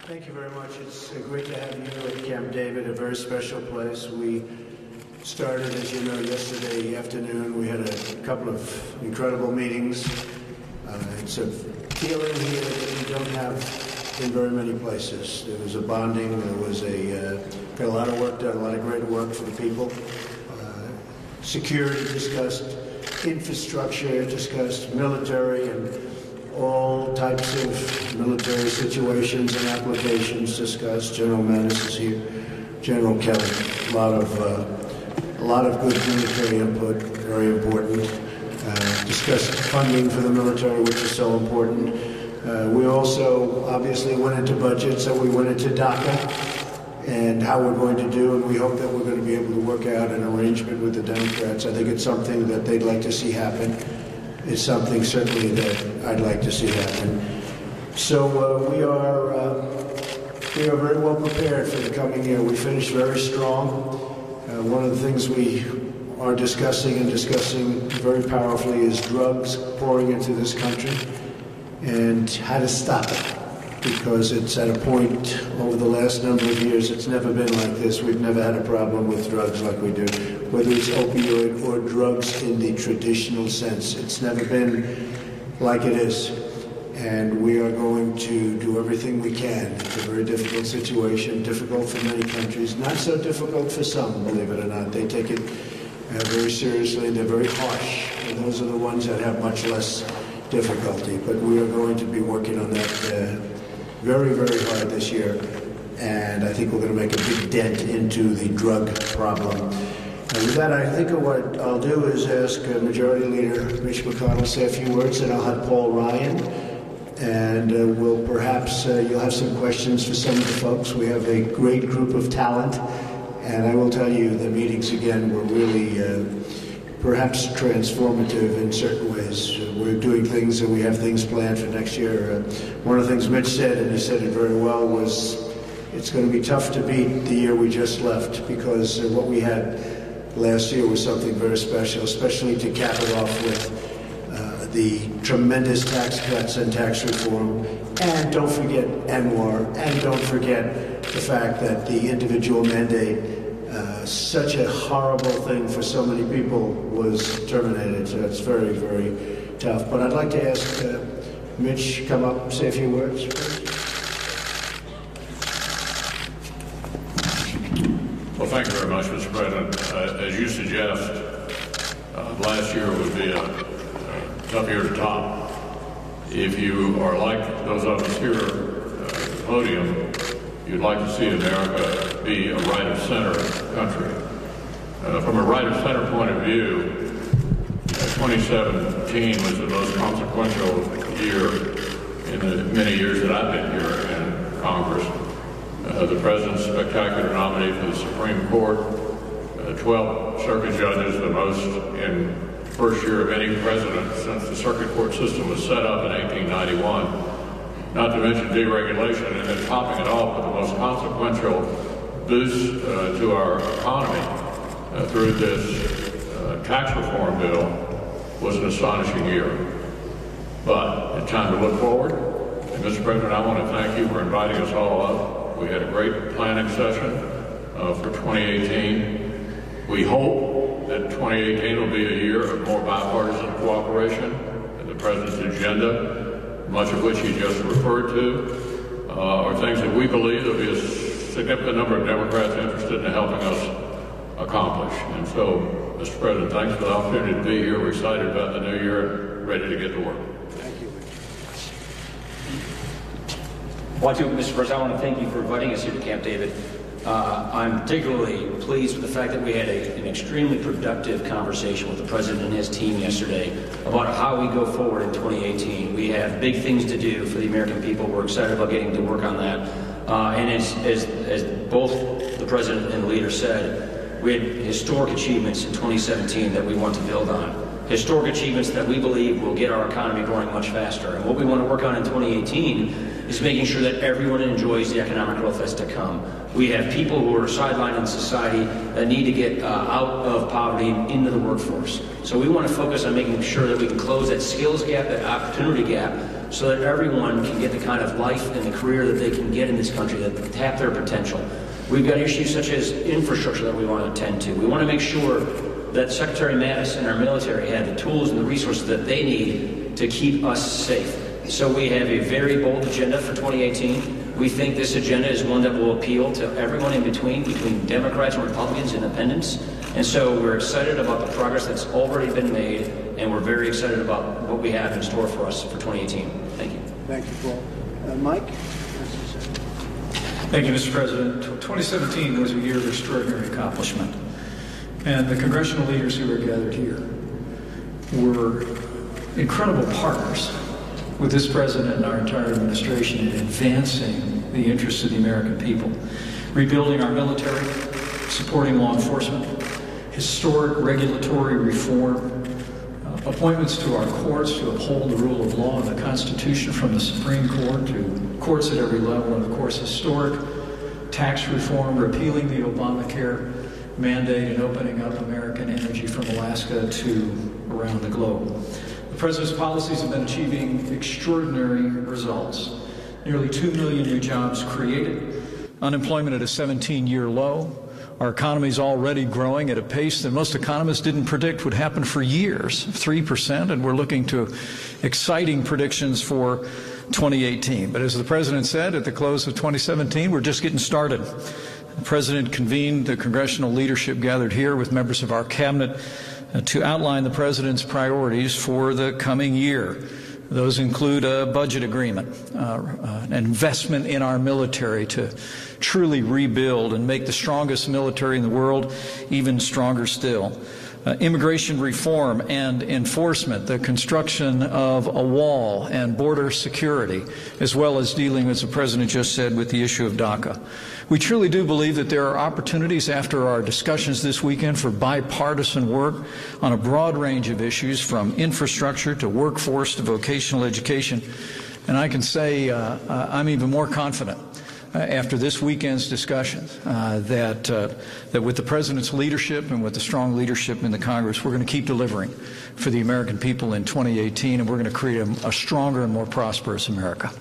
Thank you very much. It's great to have you at Camp David, a very special place. We started, as you know, yesterday afternoon. We had a couple of incredible meetings. It's a feeling here that we don't have in very many places. There was a bonding. There was got a lot of work done, a lot of great work for the people. Security discussed, infrastructure discussed, military, and all types of military situations and applications discussed. General Mattis is here, General Kelly. A lot of good military input, very important. Discussed funding for the military, which is so important. We also obviously went into budget, so we went into DACA and how we're going to do, and we hope that we're going to be able to work out an arrangement with the Democrats. I think it's something that they'd like to see happen. It's something certainly that I'd like to see happen. So we are very well prepared for the coming year. We finished very strong. One of the things we are discussing very powerfully is drugs pouring into this country and how to stop it. Because it's at a point over the last number of years, it's never been like this. We've never had a problem with drugs like we do, whether it's opioid or drugs in the traditional sense. It's never been like it is. And we are going to do everything we can. It's a very difficult situation, difficult for many countries, not so difficult for some, believe it or not. They take it very seriously, and they're very harsh. And those are the ones that have much less difficulty. But we are going to be working on that very, very hard this year, and I think we're going to make a big dent into the drug problem. And with that, I think what I'll do is ask Majority Leader Mitch McConnell to say a few words, and I'll have Paul Ryan, and we'll perhaps, you'll have some questions for some of the folks. We have a great group of talent, and I will tell you the meetings, again, were really perhaps transformative in certain ways. We're doing things and we have things planned for next year. One of the things Mitch said, and he said it very well, was it's going to be tough to beat the year we just left, because what we had last year was something very special, especially to cap it off with the tremendous tax cuts and tax reform. And don't forget Anwar, and don't forget the fact that the individual mandate, such a horrible thing for so many people, was terminated. So it's very, very tough. But I'd like to ask Mitch come up, say a few words, please. Well, thank you very much, Mr. President. As you suggest, last year would be a tough year to top. If you are like those of us here at the podium, you'd like to see America be a right-of-center country. From a right-of-center point of view, 2017 was the most consequential year in the many years that I've been here in Congress. The President's spectacular nominee for the Supreme Court, 12 circuit judges, the most in the first year of any president since the circuit court system was set up in 1891. Not to mention deregulation, and then topping it off with the most consequential boost to our economy through this tax reform bill was an astonishing year. But it's time to look forward. And Mr. President, I want to thank you for inviting us all up. We had a great planning session for 2018. We hope that 2018 will be a year of more bipartisan cooperation in the President's agenda, much of which he just referred to, are things that we believe there'll be a significant number of Democrats interested in helping us accomplish. And so, Mr. President, thanks for the opportunity to be here. We're excited about the new year and ready to get to work. Thank you. Mr. President, I want to thank you for inviting us here to Camp David. I'm particularly pleased with the fact that we had an extremely productive conversation with the President and his team yesterday about how we go forward in 2018. We have big things to do for the American people. We're excited about getting to work on that. And as both the President and the leader said, we had historic achievements in 2017 that we want to build on. Historic achievements that we believe will get our economy growing much faster. And what we want to work on in 2018 is making sure that everyone enjoys the economic growth that's to come. We have people who are sidelined in society that need to get out of poverty and into the workforce. So we want to focus on making sure that we can close that skills gap, that opportunity gap, so that everyone can get the kind of life and the career that they can get in this country, that tap their potential. We've got issues such as infrastructure that we want to attend to. We want to make sure that Secretary Mattis and our military have the tools and the resources that they need to keep us safe. So we have a very bold agenda for 2018. We think this agenda is one that will appeal to everyone in between Democrats and Republicans, independents. And so we're excited about the progress that's already been made, and we're very excited about what we have in store for us for 2018. Thank you. Thank you, Paul. Mike? Thank you, Mr. President. 2017 was a year of extraordinary accomplishment. And the congressional leaders who are gathered here were incredible partners with this president and our entire administration in advancing the interests of the American people, rebuilding our military, supporting law enforcement, historic regulatory reform, appointments to our courts to uphold the rule of law and the Constitution, from the Supreme Court to courts at every level, and of course historic tax reform, repealing the Obamacare mandate and opening up American energy from Alaska to around the globe. The President's policies have been achieving extraordinary results. Nearly 2 million new jobs created, unemployment at a 17-year low. Our economy is already growing at a pace that most economists didn't predict would happen for years, 3%, and we're looking to exciting predictions for 2018. But as the President said at the close of 2017, we're just getting started. The President convened the congressional leadership gathered here with members of our cabinet to outline the President's priorities for the coming year. Those include a budget agreement, an investment in our military to truly rebuild and make the strongest military in the world even stronger still. Immigration reform and enforcement, the construction of a wall and border security, as well as dealing, as the President just said, with the issue of DACA. We truly do believe that there are opportunities after our discussions this weekend for bipartisan work on a broad range of issues, from infrastructure to workforce to vocational education. And I can say I'm even more confident after this weekend's discussions that with the President's leadership and with the strong leadership in the Congress, we're going to keep delivering for the American people in 2018, and we're going to create a stronger and more prosperous America.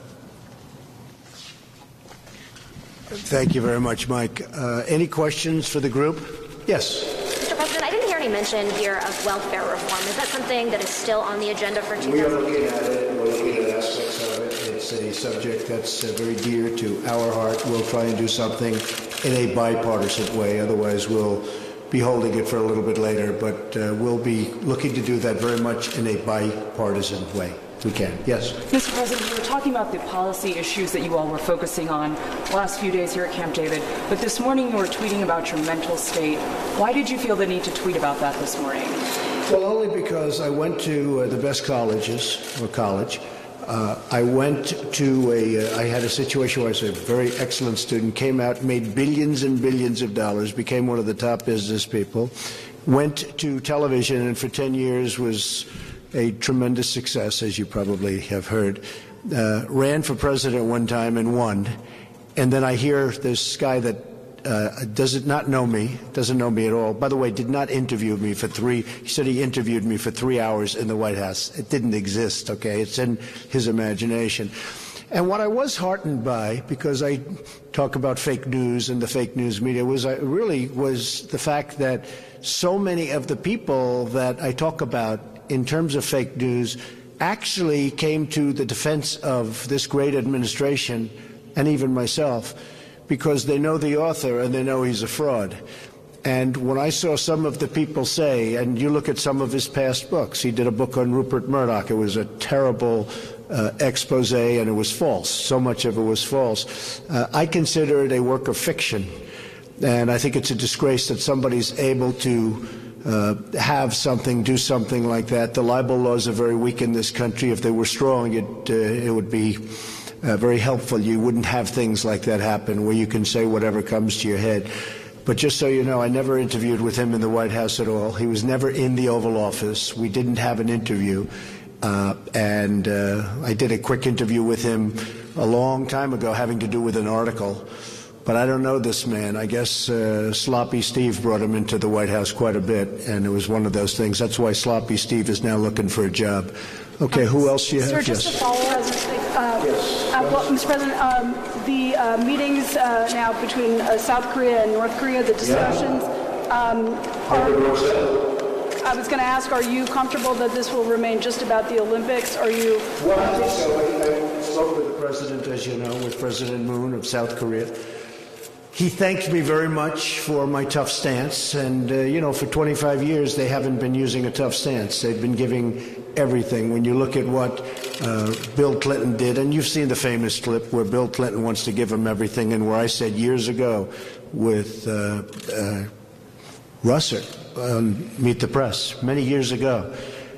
Thank you very much, Mike. Any questions for the group? Yes. Mr. President, I didn't hear any mention here of welfare reform. Is that something that is still on the agenda for 2018? We are looking at it. We're looking at aspects of it. It's a subject that's very dear to our heart. We'll try and do something in a bipartisan way. Otherwise, we'll be holding it for a little bit later. But we'll be looking to do that very much in a bipartisan way. We can. Yes. Mr. President, you were talking about the policy issues that you all were focusing on the last few days here at Camp David, but this morning you were tweeting about your mental state. Why did you feel the need to tweet about that this morning? Well, only because I went to the best colleges, or college. I went to I had a situation where I was a very excellent student, came out, made billions and billions of dollars, became one of the top business people, went to television, and for 10 years was a tremendous success, as you probably have heard. Ran for president one time and won. And then I hear this guy that doesn't know me at all. By the way, did not interview me he said he interviewed me for 3 hours in the White House. It didn't exist, okay? It's in his imagination. And what I was heartened by, because I talk about fake news and the fake news media, was the fact that so many of the people that I talk about in terms of fake news actually came to the defense of this great administration and even myself, because they know the author and they know he's a fraud. And when I saw some of the people say, and you look at some of his past books, he did a book on Rupert Murdoch. It was a terrible expose, and it was false. So much of it was false. I consider it a work of fiction, and I think it's a disgrace that somebody's able to do something like that. The libel laws are very weak in this country. If they were strong, it would be very helpful. You wouldn't have things like that happen where you can say whatever comes to your head. But just so you know, I never interviewed with him in the White House at all. He was never in the Oval Office. We didn't have an interview. And I did a quick interview with him a long time ago having to do with an article. But I don't know this man. I guess Sloppy Steve brought him into the White House quite a bit, and it was one of those things. That's why Sloppy Steve is now looking for a job. Okay, who else do you have? Sir, just Yes. to follow up, well, Mr. President, the meetings now between South Korea and North Korea, the discussions, I was going to ask, are you comfortable that this will remain just about the Olympics? Are you... Well, I think so. I spoke with the president, as you know, with President Moon of South Korea. He thanked me very much for my tough stance. And, for 25 years, they haven't been using a tough stance. They've been giving everything. When you look at what Bill Clinton did, and you've seen the famous clip where Bill Clinton wants to give him everything, and where I said years ago with Russert, Meet the Press, many years ago,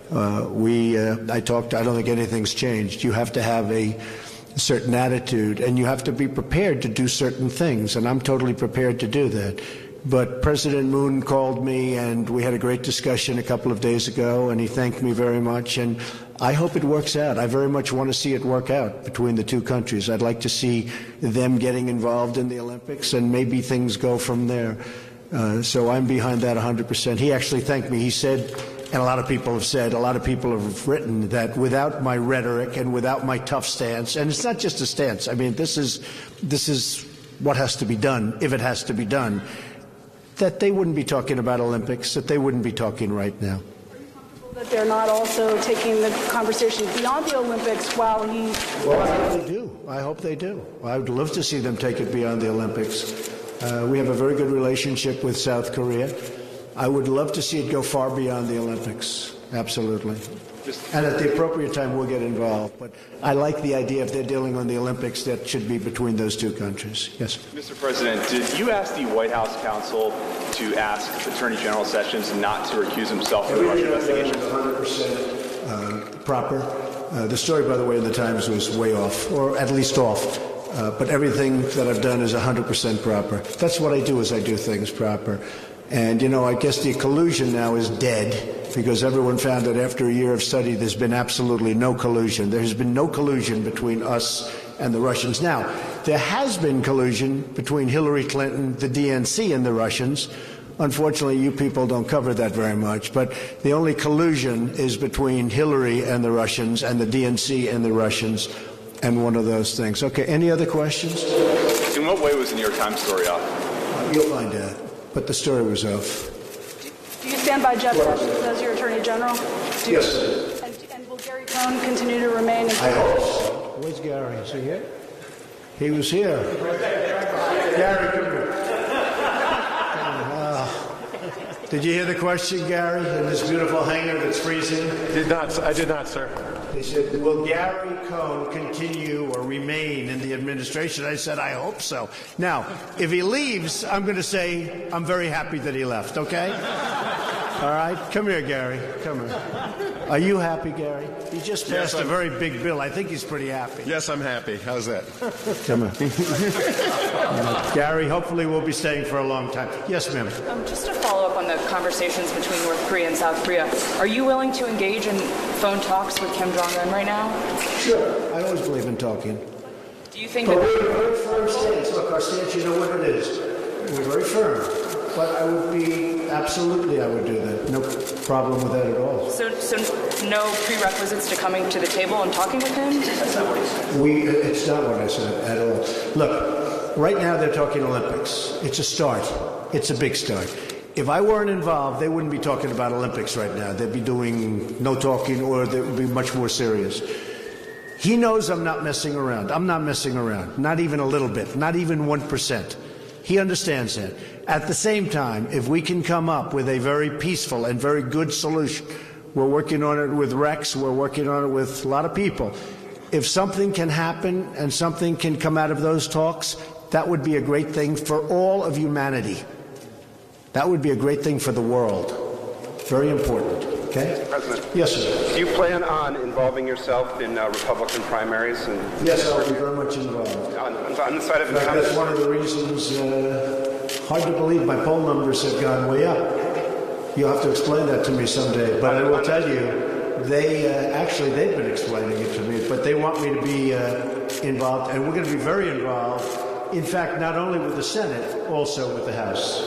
I talked, I don't think anything's changed. You have to have a certain attitude, and you have to be prepared to do certain things, and I'm totally prepared to do that. But President Moon called me, and we had a great discussion a couple of days ago, and he thanked me very much, and I hope it works out. I very much want to see it work out between the two countries. I'd like to see them getting involved in the Olympics, and maybe things go from there. So I'm behind that 100%. He actually thanked me. He said, and a lot of people have said, a lot of people have written that without my rhetoric and without my tough stance, and it's not just a stance. I mean, this is what has to be done, if it has to be done, that they wouldn't be talking about Olympics, that they wouldn't be talking right now. Are you comfortable that they're not also taking the conversation beyond the Olympics while he... Well, I hope they do. I hope they do. I would love to see them take it beyond the Olympics. We have a very good relationship with South Korea. I would love to see it go far beyond the Olympics. Absolutely. And at the appropriate time, we'll get involved. But I like the idea, if they're dealing on the Olympics, that should be between those two countries. Yes. Mr. President, did you ask the White House counsel to ask Attorney General Sessions not to recuse himself from the Russia investigation? 100% proper. The story, by the way, in the Times was way off, or at least off. But everything that I've done is 100% proper. That's what I do, is I do things proper. And, I guess the collusion now is dead, because everyone found that after a year of study, there's been absolutely no collusion. There has been no collusion between us and the Russians. Now, there has been collusion between Hillary Clinton, the DNC, and the Russians. Unfortunately, you people don't cover that very much. But the only collusion is between Hillary and the Russians and the DNC and the Russians, and one of those things. Okay, any other questions? In what way was the New York Times story off? You'll find out. But the story was off. Do you stand by Jeff Sessions as your Attorney General? Yes. And will Gary Cohn continue to remain? I hope so. Where's Gary? Is he here? He was here. Gary, come here. Did you hear the question, Gary, in this beautiful hangar that's freezing? I did not, sir. They said, will Gary Cohn continue or remain in the administration? I said, I hope so. Now, if he leaves, I'm going to say I'm very happy that he left, okay? All right? Come here, Gary. Come here. Are you happy, Gary? He just passed a very big bill. I think he's pretty happy. Yes, I'm happy. How's that? Come here. Gary, hopefully we'll be staying for a long time. Yes, ma'am. Just to follow up on the conversations between North Korea and South Korea, are you willing to engage in phone talks with Kim Jong-un right now? Sure. I always believe in talking. Do you think But that... we're a very firm stance. Look, our stance, you know what it is. We're very firm. But I would absolutely I would do that. No problem with that at all. So no prerequisites to coming to the table and talking with him? It's not what I said at all. Look, right now they're talking Olympics. It's a start. It's a big start. If I weren't involved, they wouldn't be talking about Olympics right now. They'd be doing no talking, or they would be much more serious. He knows I'm not messing around. I'm not messing around. Not even a little bit. Not even 1%. He understands that. At the same time, if we can come up with a very peaceful and very good solution, we're working on it with Rex, we're working on it with a lot of people. If something can happen and something can come out of those talks, that would be a great thing for all of humanity. That would be a great thing for the world. Very important. Okay? President. Yes, sir. Do you plan on involving yourself in Republican primaries? Yes, I'll be very much involved. On the side of that's one of the reasons, hard to believe, my poll numbers have gone way up. You'll have to explain that to me someday. But I will tell you, they've been explaining it to me, but they want me to be involved, and we're going to be very involved, in fact, not only with the Senate, also with the House.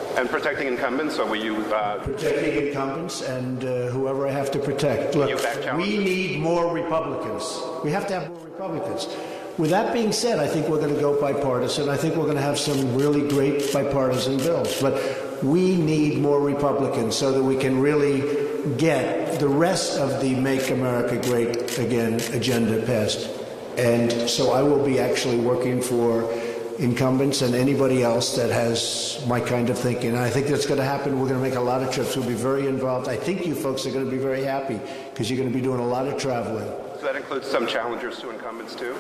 And protecting incumbents, so will you... Protecting incumbents and whoever I have to protect. Look, we need more Republicans. We have to have more Republicans. With that being said, I think we're going to go bipartisan. I think we're going to have some really great bipartisan bills. But we need more Republicans so that we can really get the rest of the Make America Great Again agenda passed. And so I will be actually working for incumbents and anybody else that has my kind of thinking. And I think that's going to happen. We're going to make a lot of trips. We'll be very involved. I think you folks are going to be very happy because you're going to be doing a lot of traveling. So that includes some challengers to incumbents too?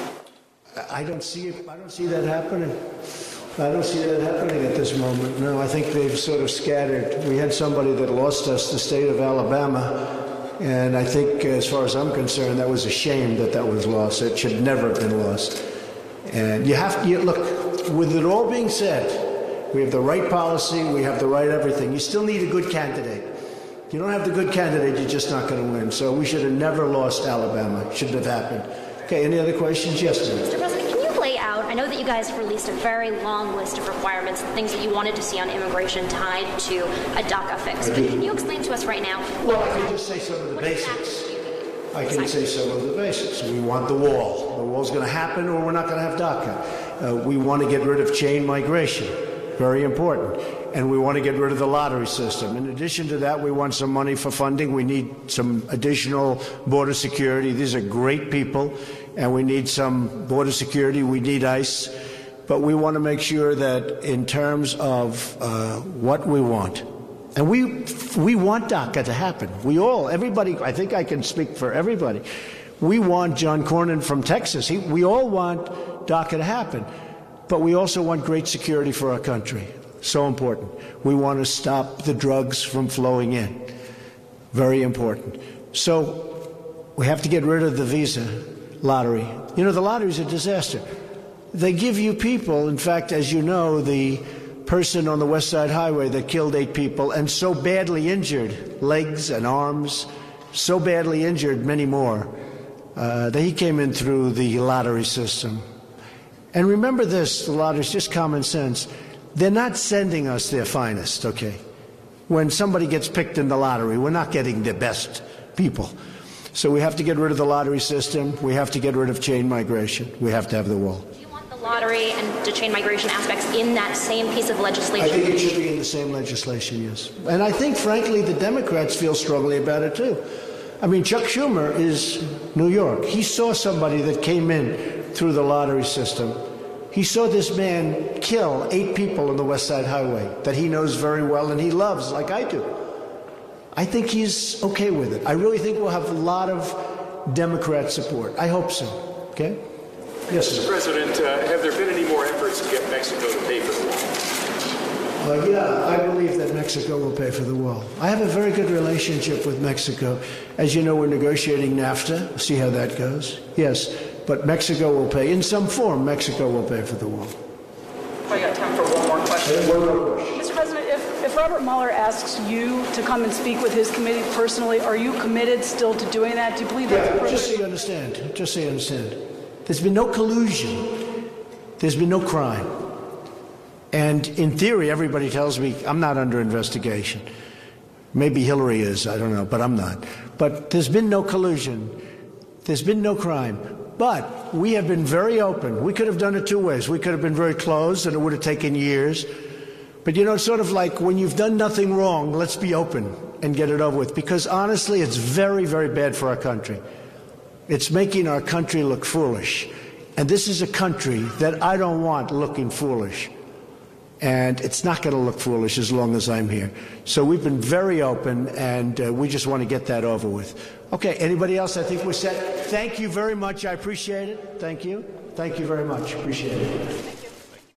I don't see that happening. I don't see that happening at this moment. No, I think they've sort of scattered. We had somebody that lost us, the state of Alabama. And I think, as far as I'm concerned, that was a shame that that was lost. It should never have been lost. And look, with it all being said, we have the right policy, we have the right everything. You still need a good candidate. If you don't have the good candidate, you're just not going to win. So we should have never lost Alabama. It shouldn't have happened. Okay, any other questions? Yes, ma'am. Mr. President, can you lay out, I know that you guys released a very long list of requirements, things that you wanted to see on immigration tied to a DACA fix. But can you explain to us right now? Well, I can just say some of the basics. I can say some of the basics. We want the wall. The wall's going to happen or we're not going to have DACA. We want to get rid of chain migration. Very important. And we want to get rid of the lottery system. In addition to that, we want some money for funding. We need some additional border security. These are great people, and we need some border security. We need ICE. But we want to make sure that in terms of what we want, and we want DACA to happen. Everybody, I think I can speak for everybody. We want John Cornyn from Texas. We all want DACA to happen. But we also want great security for our country. So important. We want to stop the drugs from flowing in. Very important. So we have to get rid of the visa lottery. You know, the lottery is a disaster. They give you people, in fact, as you know, the person on the West Side Highway that killed 8 people and so badly injured, legs and arms, so badly injured, many more, that he came in through the lottery system. And remember this, the lottery is just common sense. They're not sending us their finest, okay? When somebody gets picked in the lottery, we're not getting the best people. So we have to get rid of the lottery system. We have to get rid of chain migration. We have to have the wall. Do you want the lottery and the chain migration aspects in that same piece of legislation? I think it should be in the same legislation, yes. And I think, frankly, the Democrats feel strongly about it, too. I mean, Chuck Schumer is New York. He saw somebody that came in through the lottery system. He saw this man kill 8 people on the West Side Highway that he knows very well and he loves, like I do. I think he's okay with it. I really think we'll have a lot of Democrat support. I hope so. Okay? Yes, sir. Mr. President, have there been any more efforts to get Mexico to pay for the wall? Yeah, I believe that Mexico will pay for the wall. I have a very good relationship with Mexico. As you know, we're negotiating NAFTA. We'll see how that goes. Yes, but Mexico will pay. In some form, Mexico will pay for the wall. I got time for one more question. One more question. Mr. President, if Robert Mueller asks you to come and speak with his committee personally, are you committed still to doing that? Do you believe that's appropriate? Just so you understand. There's been no collusion. There's been no crime. And in theory, everybody tells me I'm not under investigation. Maybe Hillary is, I don't know, but I'm not. But there's been no collusion. There's been no crime. But we have been very open. We could have done it 2 ways. We could have been very closed, and it would have taken years. But, you know, it's sort of like when you've done nothing wrong, let's be open and get it over with. Because, honestly, it's very, very bad for our country. It's making our country look foolish. And this is a country that I don't want looking foolish. And it's not going to look foolish as long as I'm here. So we've been very open, and we just want to get that over with. Okay, anybody else? I think we're set. Thank you very much. I appreciate it. Thank you. Thank you very much. Appreciate it.